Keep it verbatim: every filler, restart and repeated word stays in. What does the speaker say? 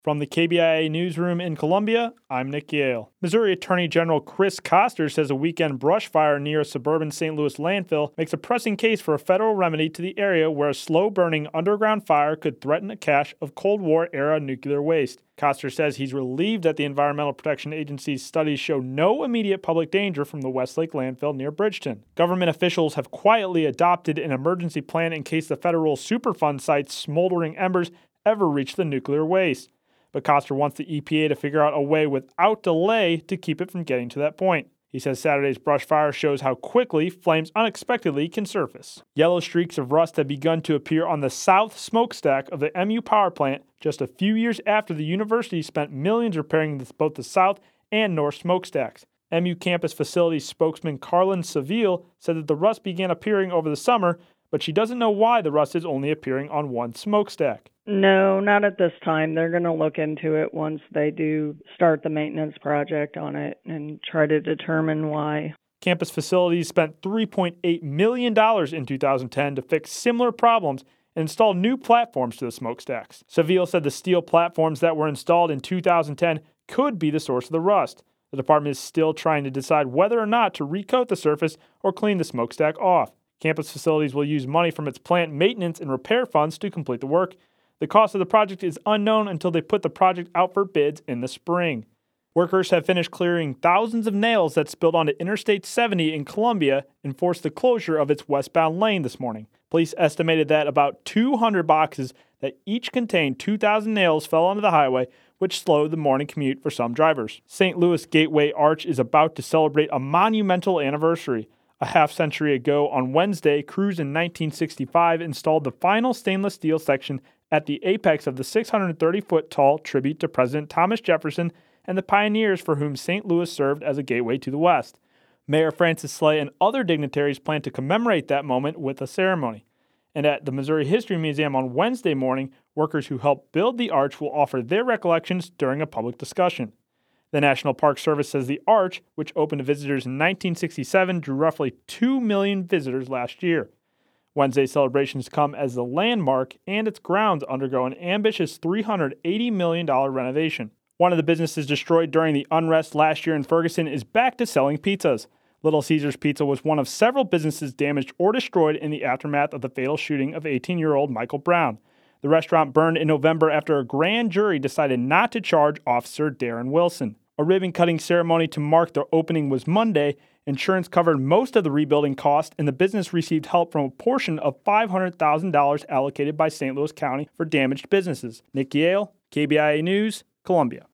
From the K B I A newsroom in Columbia, I'm Nick Yale. Missouri Attorney General Chris Koster says a weekend brush fire near a suburban Saint Louis landfill makes a pressing case for a federal remedy to the area where a slow-burning underground fire could threaten a cache of Cold War-era nuclear waste. Koster says he's relieved that the Environmental Protection Agency's studies show no immediate public danger from the Westlake landfill near Bridgeton. Government officials have quietly adopted an emergency plan in case the federal Superfund site's smoldering embers ever reach the nuclear waste. But Koster wants the E P A to figure out a way without delay to keep it from getting to that point. He says Saturday's brush fire shows how quickly flames unexpectedly can surface. Yellow streaks of rust have begun to appear on the south smokestack of the M U power plant just a few years after the university spent millions repairing both the south and north smokestacks. M U campus facilities spokesman Carlin Seville said that the rust began appearing over the summer, but she doesn't know why the rust is only appearing on one smokestack. No, not at this time. They're going to look into it once they do start the maintenance project on it and try to determine why. Campus facilities spent three point eight million dollars in two thousand ten to fix similar problems and install new platforms to the smokestacks. Seville said the steel platforms that were installed in two thousand ten could be the source of the rust. The department is still trying to decide whether or not to recoat the surface or clean the smokestack off. Campus facilities will use money from its plant maintenance and repair funds to complete the work. The cost of the project is unknown until they put the project out for bids in the spring. Workers have finished clearing thousands of nails that spilled onto Interstate seventy in Columbia and forced the closure of its westbound lane this morning. Police estimated that about two hundred boxes that each contained two thousand nails fell onto the highway, which slowed the morning commute for some drivers. Saint Louis Gateway Arch is about to celebrate a monumental anniversary. A half century ago on Wednesday, crews in nineteen sixty-five installed the final stainless steel section at the apex of the six hundred thirty foot tall tribute to President Thomas Jefferson and the pioneers for whom Saint Louis served as a gateway to the West. Mayor Francis Slay and other dignitaries plan to commemorate that moment with a ceremony. And at the Missouri History Museum on Wednesday morning, workers who helped build the arch will offer their recollections during a public discussion. The National Park Service says the arch, which opened to visitors in nineteen sixty-seven, drew roughly two million visitors last year. Wednesday's celebrations come as the landmark and its grounds undergo an ambitious three hundred eighty million dollars renovation. One of the businesses destroyed during the unrest last year in Ferguson is back to selling pizzas. Little Caesars Pizza was one of several businesses damaged or destroyed in the aftermath of the fatal shooting of eighteen-year-old Michael Brown. The restaurant burned in November after a grand jury decided not to charge Officer Darren Wilson. A ribbon-cutting ceremony to mark the opening was Monday. Insurance covered most of the rebuilding cost, and the business received help from a portion of five hundred thousand dollars allocated by Saint Louis County for damaged businesses. Nick Yale, K B I A News, Columbia.